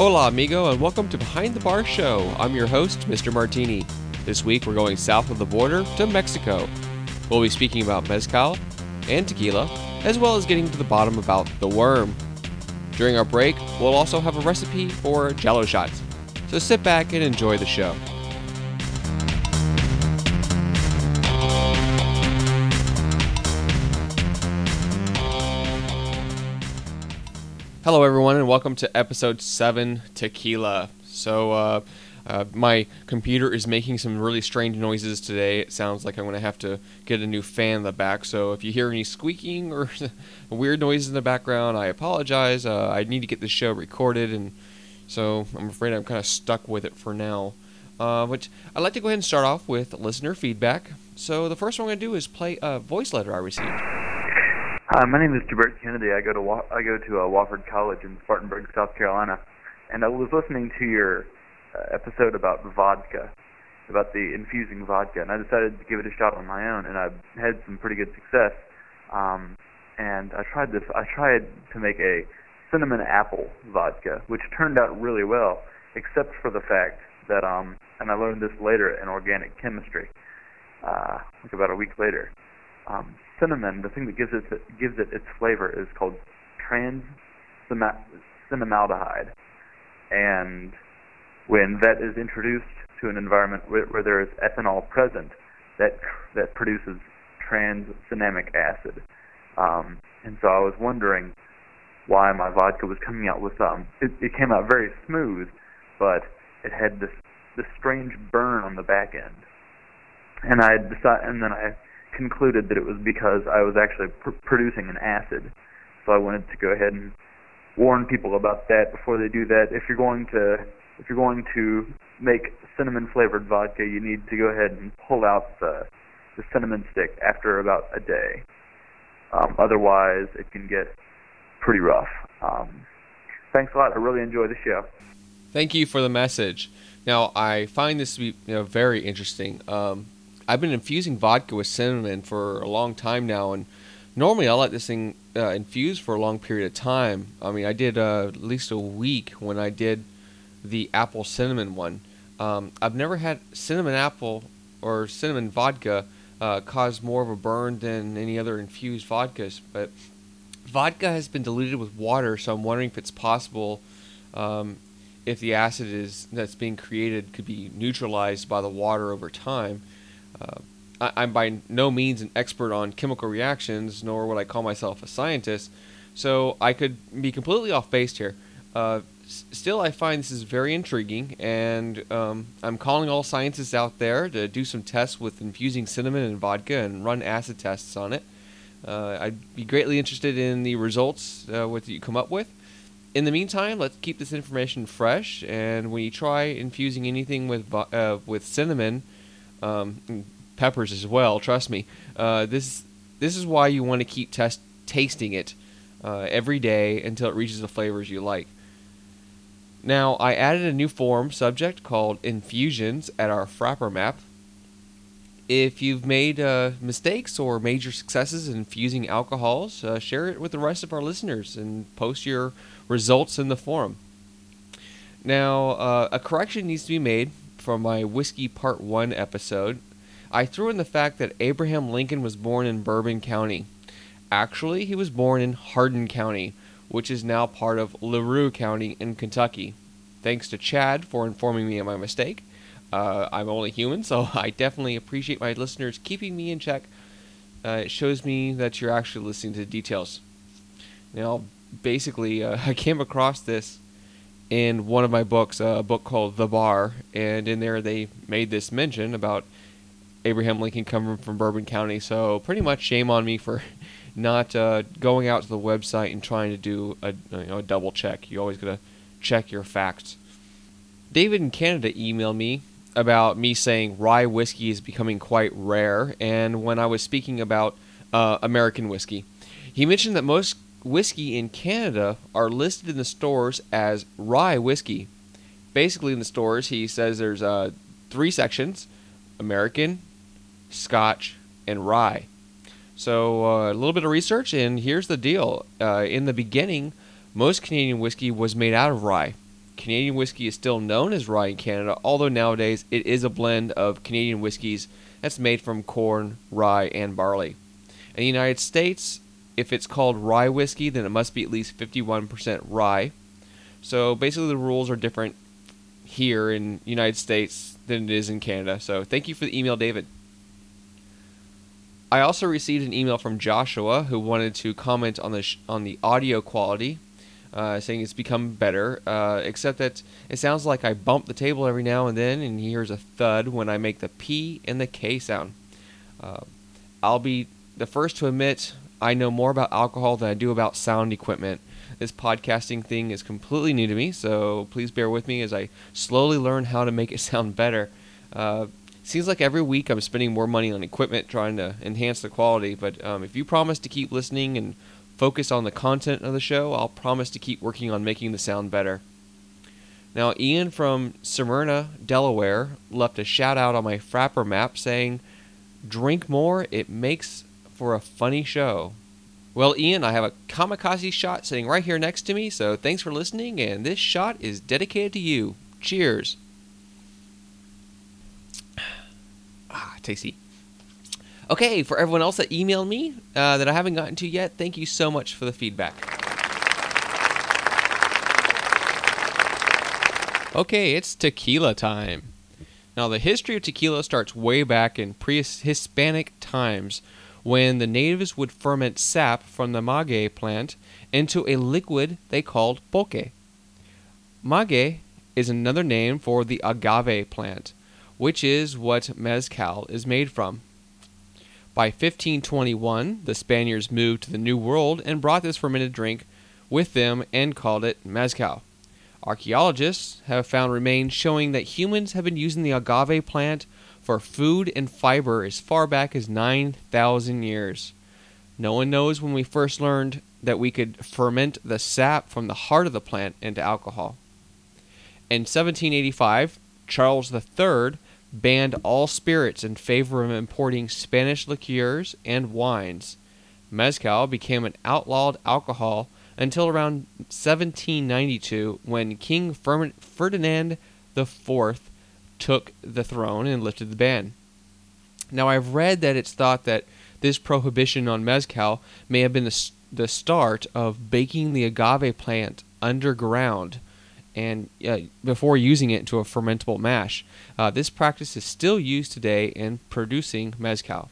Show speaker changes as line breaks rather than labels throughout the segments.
Hola, amigo, and welcome to Behind the Bar Show. I'm your host, Mr. Martini. This week, we're going south of the border to Mexico. We'll be speaking about mezcal and tequila, as well as getting to the bottom about the worm. During our break, we'll also have a recipe for Jello shots. So sit back and enjoy the show. Hello, everyone, and welcome to episode 7, Tequila. So, my computer is making some really strange noises today. It sounds like I'm going to have to get a new fan in the back. So if you hear any squeaking or weird noises in the background, I apologize. I need to get this show recorded, and so I'm afraid I'm kind of stuck with it for now. But I'd like to go ahead and start off with listener feedback. So the first one I'm going to do is play a voice letter I received.
Hi, my name is Jabert Kennedy. I go to Wofford College in Spartanburg, South Carolina, and I was listening to your episode about vodka, about the infusing vodka, and I decided to give it a shot on my own, and I've had some pretty good success. And I tried to make a cinnamon apple vodka, which turned out really well, except for the fact that, and I learned this later in organic chemistry, like about a week later. Cinnamon, the thing that gives it its flavor, is called trans-cinnamaldehyde, and when that is introduced to an environment where there is ethanol present, that produces tranexamic acid. And so I was wondering why my vodka was coming out with it came out very smooth, but it had this strange burn on the back end. And then I concluded that it was because I was actually producing an acid. So I wanted to go ahead and warn people about that before they do that. If you're going to make cinnamon flavored vodka, you need to go ahead and pull out the cinnamon stick after about a day. Otherwise, it can get pretty rough. Thanks a lot. I really enjoy the show.
Thank you for the message. Now, I find this to be very interesting. I've been infusing vodka with cinnamon for a long time now, and normally I let this thing infuse for a long period of time. I mean, I did at least a week when I did the apple cinnamon one. I've never had cinnamon apple or cinnamon vodka cause more of a burn than any other infused vodkas, but vodka has been diluted with water, so I'm wondering if it's possible if the acid that's being created could be neutralized by the water over time. I'm by no means an expert on chemical reactions, nor would I call myself a scientist, so I could be completely off base here. Still, I find this is very intriguing, and I'm calling all scientists out there to do some tests with infusing cinnamon and vodka and run acid tests on it. I'd be greatly interested in the results what you come up with. In the meantime, let's keep this information fresh, and when you try infusing anything with cinnamon, peppers as well, trust me, this is why you want to keep tasting it every day until it reaches the flavors you like. Now, I added a new forum subject called Infusions at our Frapper map. If you've made mistakes or major successes in infusing alcohols, share it with the rest of our listeners and post your results in the forum. Now, a correction needs to be made from my Whiskey Part 1 episode. I threw in the fact that Abraham Lincoln was born in Bourbon County. Actually, he was born in Hardin County, which is now part of LaRue County in Kentucky. Thanks to Chad for informing me of my mistake. I'm only human, so I definitely appreciate my listeners keeping me in check. It shows me that you're actually listening to the details. Now, basically, I came across this in one of my books, a book called The Bar, and in there they made this mention about Abraham Lincoln coming from Bourbon County, so pretty much shame on me for not going out to the website and trying to do a double check. You always gotta check your facts. David in Canada emailed me about me saying rye whiskey is becoming quite rare, and when I was speaking about American whiskey, he mentioned that most whiskey in Canada are listed in the stores as rye whiskey. Basically, in the stores, he says there's 3 sections: American, Scotch, and rye. So a little bit of research, and here's the deal. In the beginning, most Canadian whiskey was made out of rye. Canadian whiskey is still known as rye in Canada, although nowadays it is a blend of Canadian whiskeys that's made from corn, rye, and barley. In the United States, if it's called rye whiskey, then it must be at least 51% rye. So basically the rules are different here in the United States than it is in Canada. So thank you for the email, David. I also received an email from Joshua who wanted to comment on the audio quality, saying it's become better, except that it sounds like I bump the table every now and then, and he hears a thud when I make the P and the K sound. I'll be the first to admit I know more about alcohol than I do about sound equipment. This podcasting thing is completely new to me, so please bear with me as I slowly learn how to make it sound better. Seems like every week I'm spending more money on equipment trying to enhance the quality, but if you promise to keep listening and focus on the content of the show, I'll promise to keep working on making the sound better. Now, Ian from Smyrna, Delaware, left a shout out on my Frapper map saying, "Drink more, it makes for a funny show." Well, Ian, I have a kamikaze shot sitting right here next to me, so thanks for listening, and this shot is dedicated to you. Cheers. Tasty. Okay, for everyone else that emailed me that I haven't gotten to yet, thank you so much for the feedback. Okay, it's tequila time. Now, the history of tequila starts way back in pre-Hispanic times when the natives would ferment sap from the maguey plant into a liquid they called pulque. Maguey is another name for the agave plant, which is what mezcal is made from. By 1521, the Spaniards moved to the New World and brought this fermented drink with them and called it mezcal. Archaeologists have found remains showing that humans have been using the agave plant for food and fiber as far back as 9,000 years. No one knows when we first learned that we could ferment the sap from the heart of the plant into alcohol. In 1785, Charles III banned all spirits in favor of importing Spanish liqueurs and wines. Mezcal became an outlawed alcohol until around 1792 when King Ferdinand IV took the throne and lifted the ban. Now, I've read that it's thought that this prohibition on mezcal may have been the start of baking the agave plant underground and before using it into a fermentable mash. This practice is still used today in producing mezcal.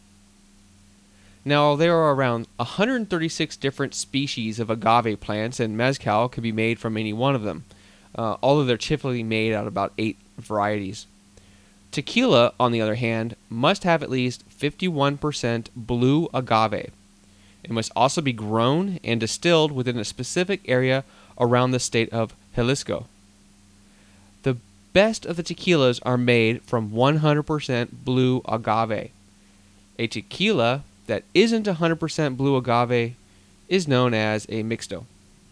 Now, there are around 136 different species of agave plants, and mezcal can be made from any one of them, although they're typically made out of about 8 varieties. Tequila, on the other hand, must have at least 51% blue agave. It must also be grown and distilled within a specific area around the state of Jalisco. The best of the tequilas are made from 100% blue agave. A tequila that isn't 100% blue agave is known as a mixto.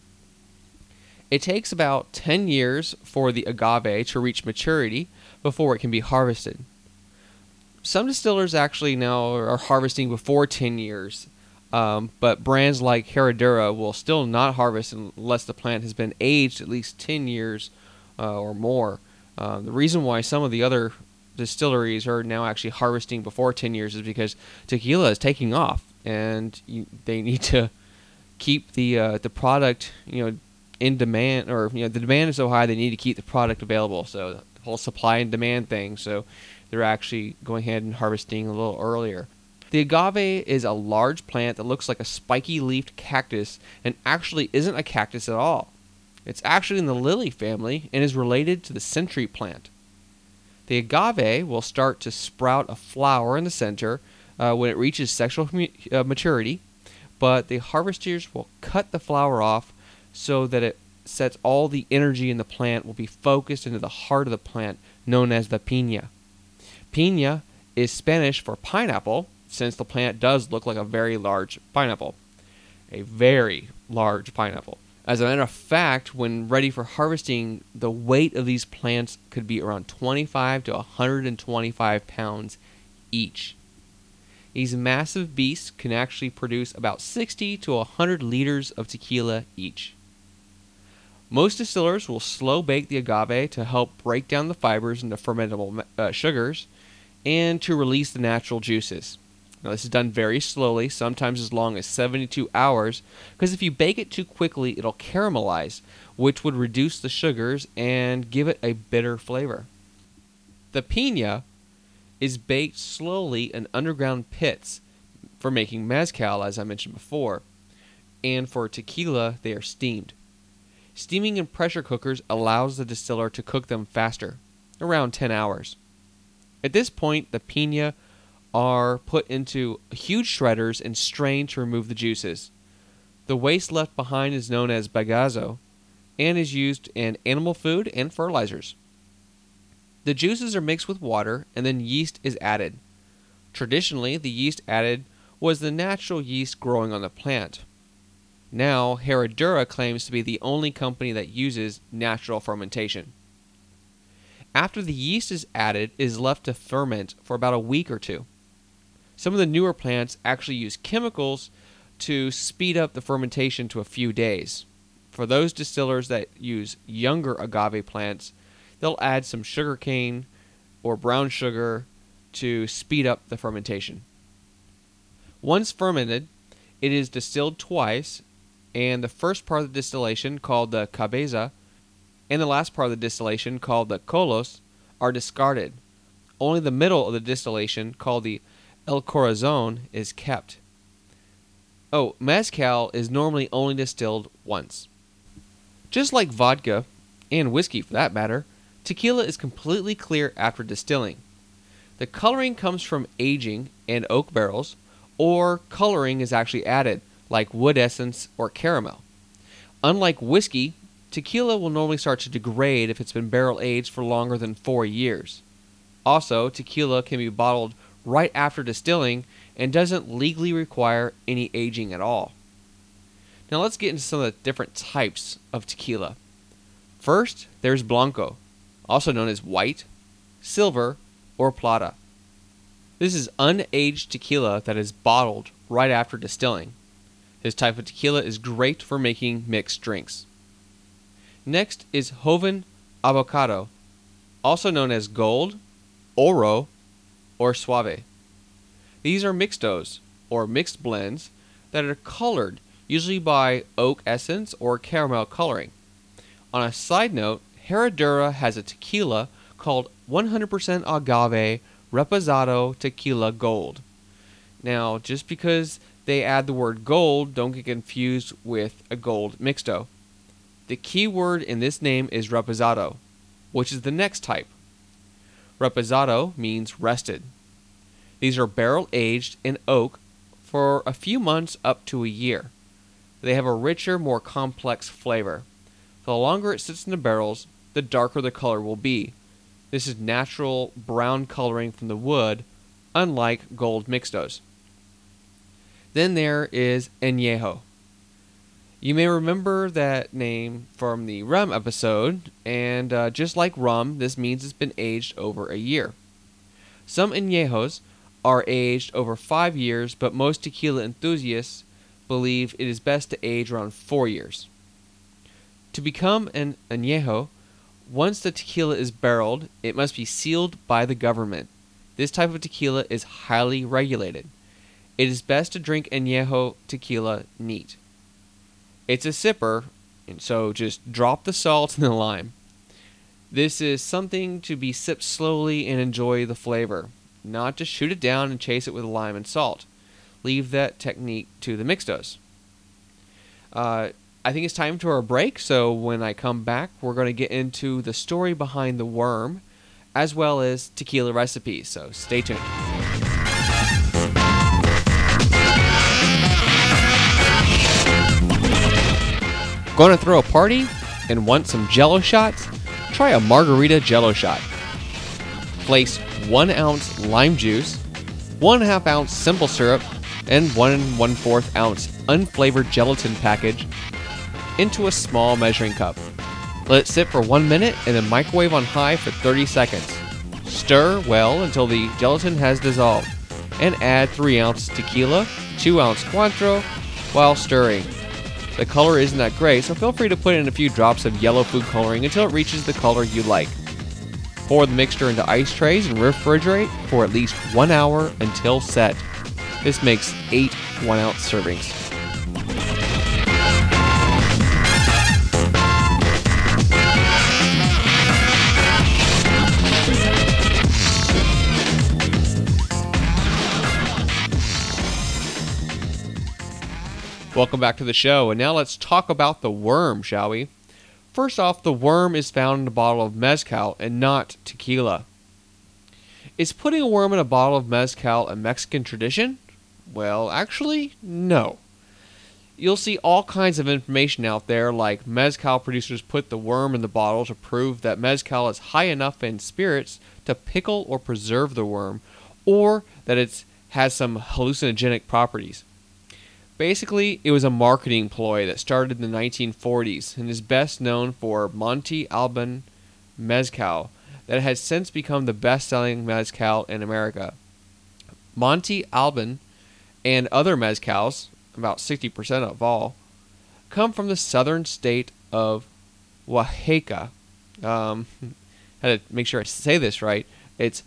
It takes about 10 years for the agave to reach maturity before it can be harvested. Some distillers actually now are harvesting before 10 years, but brands like Herradura will still not harvest unless the plant has been aged at least 10 years or more. The reason why some of the other distilleries are now actually harvesting before 10 years is because tequila is taking off, and they need to keep the product in demand, or the demand is so high they need to keep the product available. So the whole supply and demand thing. So they're actually going ahead and harvesting a little earlier. The agave is a large plant that looks like a spiky-leafed cactus and actually isn't a cactus at all. It's actually in the lily family and is related to the century plant. The agave will start to sprout a flower in the center when it reaches sexual maturity, but the harvesters will cut the flower off so that it sets all the energy in the plant will be focused into the heart of the plant, known as the piña. Piña is Spanish for pineapple, since the plant does look like a very large pineapple. A very large pineapple. As a matter of fact, when ready for harvesting, the weight of these plants could be around 25 to 125 pounds each. These massive beasts can actually produce about 60 to 100 liters of tequila each. Most distillers will slow bake the agave to help break down the fibers into fermentable sugars and to release the natural juices. Now, this is done very slowly, sometimes as long as 72 hours, because if you bake it too quickly, it'll caramelize, which would reduce the sugars and give it a bitter flavor. The piña is baked slowly in underground pits for making mezcal, as I mentioned before, and for tequila, they are steamed. Steaming in pressure cookers allows the distiller to cook them faster, around 10 hours. At this point, the piña are put into huge shredders and strained to remove the juices. The waste left behind is known as bagazo and is used in animal food and fertilizers. The juices are mixed with water and then yeast is added. Traditionally, the yeast added was the natural yeast growing on the plant. Now, Herradura claims to be the only company that uses natural fermentation. After the yeast is added, it is left to ferment for about a week or two. Some of the newer plants actually use chemicals to speed up the fermentation to a few days. For those distillers that use younger agave plants, they'll add some sugarcane or brown sugar to speed up the fermentation. Once fermented, it is distilled twice, and the first part of the distillation, called the cabeza, and the last part of the distillation, called the colos, are discarded. Only the middle of the distillation, called the el corazon, is kept. Oh, mezcal is normally only distilled once. Just like vodka, and whiskey for that matter, tequila is completely clear after distilling. The coloring comes from aging in oak barrels, or coloring is actually added, like wood essence or caramel. Unlike whiskey, tequila will normally start to degrade if it's been barrel aged for longer than 4 years. Also, tequila can be bottled right after distilling and doesn't legally require any aging at all. Now let's get into some of the different types of tequila. First, there's blanco, also known as white, silver, or plata. This is unaged tequila that is bottled right after distilling. This type of tequila is great for making mixed drinks. Next is joven avocado, also known as gold, oro, or suave. These are mixtos, or mixed blends, that are colored, usually by oak essence or caramel coloring. On a side note, Herradura has a tequila called 100% agave reposado tequila gold. Now, just because they add the word gold, don't get confused with a gold mixto. The key word in this name is reposado, which is the next type. Reposado means rested. These are barrel aged in oak for a few months up to a year. They have a richer, more complex flavor. The longer it sits in the barrels, the darker the color will be. This is natural brown coloring from the wood, unlike gold mixtos. Then there is añejo. You may remember that name from the rum episode, and just like rum, this means it's been aged over a year. Some añejos are aged over 5 years, but most tequila enthusiasts believe it is best to age around 4 years. To become an añejo, once the tequila is barreled, it must be sealed by the government. This type of tequila is highly regulated. It is best to drink añejo tequila neat. It's a sipper, and so just drop the salt and the lime. This is something to be sipped slowly and enjoy the flavor, not to shoot it down and chase it with lime and salt. Leave that technique to the mixtos. I think it's time for a break, so when I come back, we're going to get into the story behind the worm, as well as tequila recipes, so stay tuned. Going to throw a party and want some Jello shots? Try a margarita Jello shot. Place 1 ounce lime juice, 1/2 ounce simple syrup, and 1 1/4 ounce unflavored gelatin package into a small measuring cup. Let it sit for 1 minute and then microwave on high for 30 seconds. Stir well until the gelatin has dissolved, and add 3 ounce tequila, 2 ounce Cointreau while stirring. The color isn't that great, so feel free to put in a few drops of yellow food coloring until it reaches the color you like. Pour the mixture into ice trays and refrigerate for at least 1 hour until set. This makes 8 1-ounce servings. Welcome back to the show, and now let's talk about the worm, shall we? First off, the worm is found in a bottle of mezcal and not tequila. Is putting a worm in a bottle of mezcal a Mexican tradition? Well, actually, no. You'll see all kinds of information out there, like mezcal producers put the worm in the bottle to prove that mezcal is high enough in spirits to pickle or preserve the worm, or that it has some hallucinogenic properties. Basically, it was a marketing ploy that started in the 1940s and is best known for Monte Alban Mezcal, that has since become the best-selling mezcal in America. Monte Alban and other mezcals, about 60% of all, come from the southern state of Oaxaca. Had to make sure I say this right. It's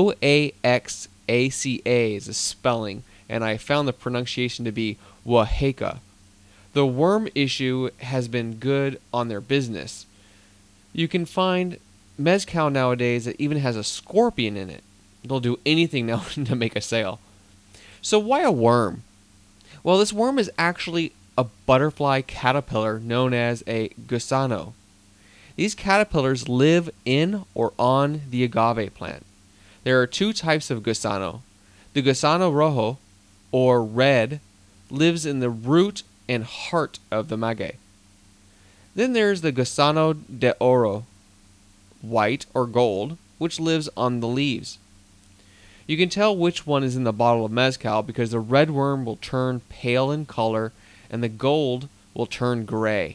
Oaxaca is the spelling, and I found the pronunciation to be Oaxaca. The worm issue has been good on their business. You can find mezcal nowadays that even has a scorpion in it. They'll do anything now to make a sale. So why a worm? Well, this worm is actually a butterfly caterpillar known as a gusano. These caterpillars live in or on the agave plant. There are 2 types of gusano. The gusano rojo, or red, lives in the root and heart of the maguey. Then there's the gusano de oro, white or gold, which lives on the leaves. You can tell which one is in the bottle of mezcal because the red worm will turn pale in color and the gold will turn gray.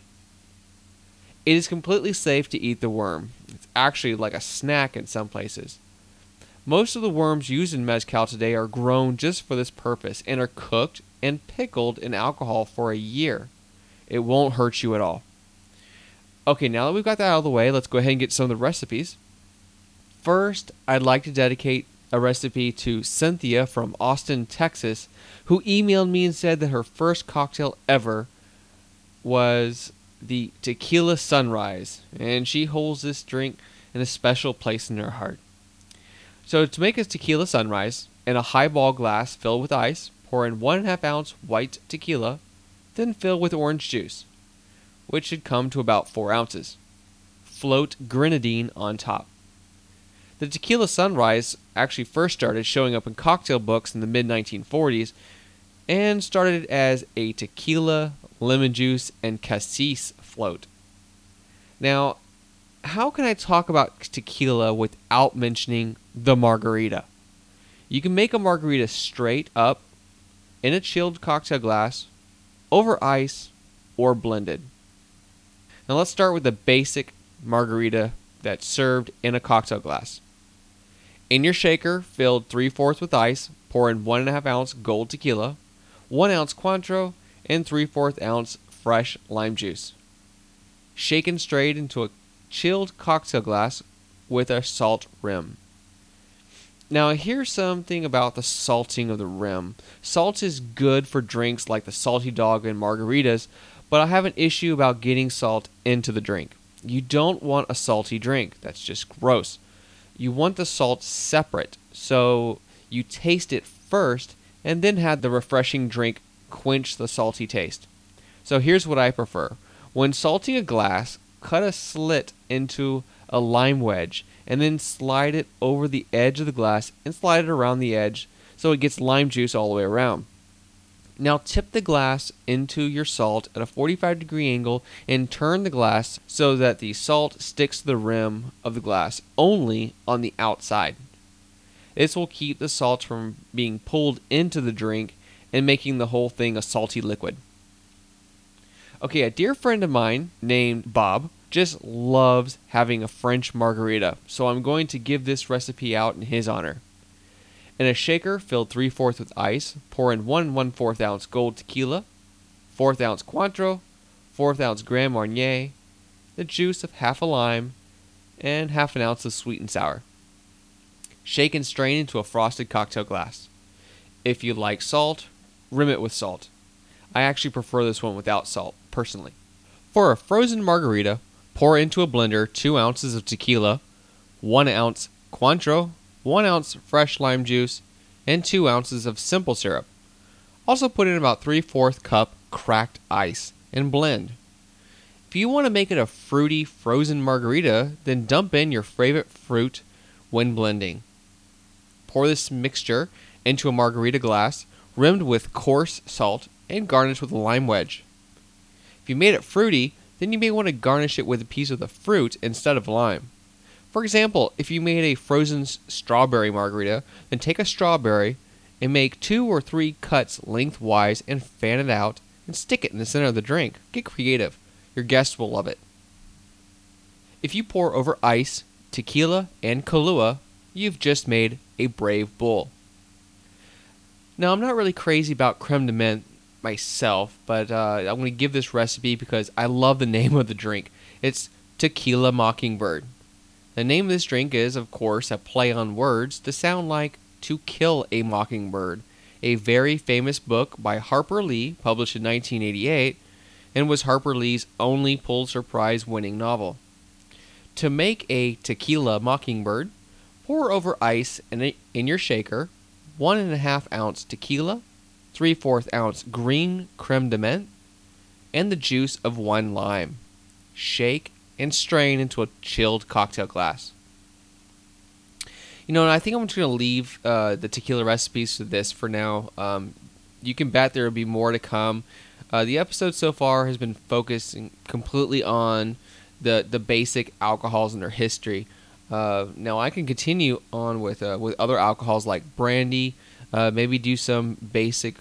It is completely safe to eat the worm. It's actually like a snack in some places. Most of the worms used in mezcal today are grown just for this purpose and are cooked and pickled in alcohol for a year. It won't hurt you at all. Okay, now that we've got that out of the way, let's go ahead and get some of the recipes. First, I'd like to dedicate a recipe to Cynthia from Austin, Texas, who emailed me and said that her first cocktail ever was the Tequila Sunrise, and she holds this drink in a special place in her heart. So to make a Tequila Sunrise, in a highball glass filled with ice, pour in 1.5 ounce white tequila, then fill with orange juice, which should come to about 4 ounces. Float grenadine on top. The Tequila Sunrise actually first started showing up in cocktail books in the mid-1940s and started as a tequila, lemon juice, and cassis float. Now, how can I talk about tequila without mentioning the margarita? You can make a margarita straight up in a chilled cocktail glass, over ice, or blended. Now let's start with the basic margarita that's served in a cocktail glass. In your shaker, filled 3/4 with ice, pour in 1.5 ounce gold tequila, 1 ounce Cointreau, and 3/4 ounce fresh lime juice. Shake and strain into a chilled cocktail glass with a salt rim. Now here's something about the salting of the rim. Salt is good for drinks like the Salty Dog and margaritas, but I have an issue about getting salt into the drink. You don't want a salty drink. That's just gross. You want the salt separate, so you taste it first and then have the refreshing drink quench the salty taste. So here's what I prefer. When salting a glass, cut a slit into a lime wedge and then slide it over the edge of the glass and slide it around the edge so it gets lime juice all the way around. Now tip the glass into your salt at a 45-degree angle and turn the glass so that the salt sticks to the rim of the glass only on the outside. This will keep the salt from being pulled into the drink and making the whole thing a salty liquid. Okay, a dear friend of mine named Bob just loves having a French margarita, so I'm going to give this recipe out in his honor. In a shaker filled 3/4 with ice, pour in 1 1/4 ounce gold tequila, 1/4 ounce Cointreau, 1/4 ounce Grand Marnier, the juice of half a lime, and half an ounce of sweet and sour. Shake and strain into a frosted cocktail glass. If you like salt, rim it with salt. I actually prefer this one without salt, personally. For a frozen margarita, pour into a blender 2 ounces of tequila, 1 ounce Cointreau, 1 ounce fresh lime juice, and 2 ounces of simple syrup. Also put in about 3/4 cup cracked ice and blend. If you want to make it a fruity frozen margarita, then dump in your favorite fruit when blending. Pour this mixture into a margarita glass rimmed with coarse salt and garnish with a lime wedge. If you made it fruity, then you may want to garnish it with a piece of the fruit instead of lime. For example, if you made a frozen strawberry margarita, then take a strawberry and make 2 or 3 cuts lengthwise and fan it out and stick it in the center of the drink. Get creative. Your guests will love it. If you pour over ice, tequila, and Kahlua, you've just made a brave bull. Now, I'm not really crazy about creme de menthe myself, but I'm going to give this recipe because I love the name of the drink. It's Tequila Mockingbird. The name of this drink is, of course, a play on words to sound like To Kill a Mockingbird, a very famous book by Harper Lee, published in 1988, and was Harper Lee's only Pulitzer Prize winning novel. To make a Tequila Mockingbird, pour over ice in your shaker 1.5 ounce tequila, 3/4 ounce green creme de menthe, and the juice of 1 lime. Shake and strain into a chilled cocktail glass. And I think I'm just going to leave the tequila recipes to this for now. You can bet there will be more to come. The episode so far has been focusing completely on the basic alcohols and their history. Now I can continue on with other alcohols like brandy, maybe do some basic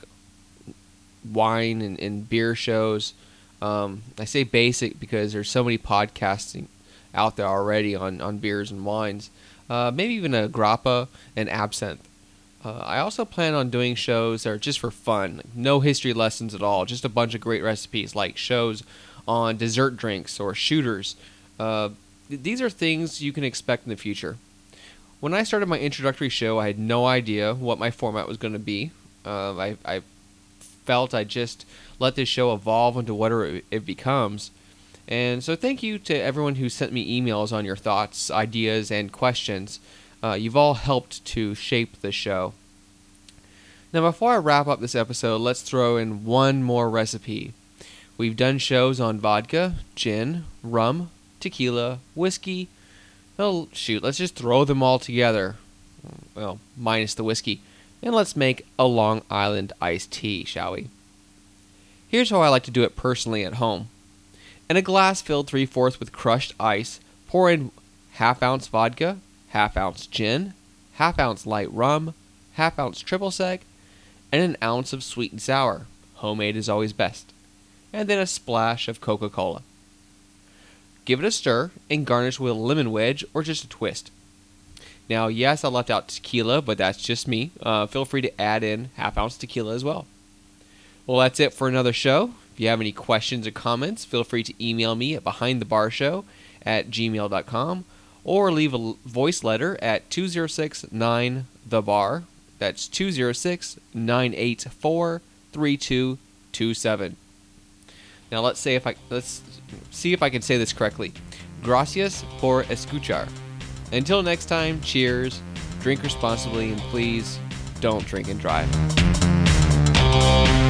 wine and beer shows. I say basic because there's so many podcasting out there already on beers and wines. Maybe even a grappa and absinthe. I also plan on doing shows that are just for fun, no history lessons at all, just a bunch of great recipes, like shows on dessert drinks or shooters. These are things you can expect in the future. When I started my introductory show, I had no idea what my format was going to be. I felt I'd just let this show evolve into whatever it becomes. And so thank you to everyone who sent me emails on your thoughts, ideas, and questions. You've all helped to shape the show. Now, before I wrap up this episode, let's throw in one more recipe. We've done shows on vodka, gin, rum, tequila, whiskey. Well, shoot, let's just throw them all together. Well, minus the whiskey. And let's make a Long Island iced tea, shall we? Here's how I like to do it personally at home. In a glass filled 3/4 with crushed ice, pour in 1/2 ounce vodka, 1/2 ounce gin, 1/2 ounce light rum, 1/2 ounce triple sec, and 1 ounce of sweet and sour. Homemade is always best. And then a splash of Coca-Cola. Give it a stir and garnish with a lemon wedge or just a twist. Now, yes, I left out tequila, but that's just me. Feel free to add in 1/2 ounce tequila as well. Well, that's it for another show. If you have any questions or comments, feel free to email me at behindthebarshow@gmail.com or leave a voice letter at 206-9-THE-BAR. That's 206-984-3227. Now let's see if I can say this correctly. Gracias por escuchar. Until next time, cheers, drink responsibly, and please don't drink and drive.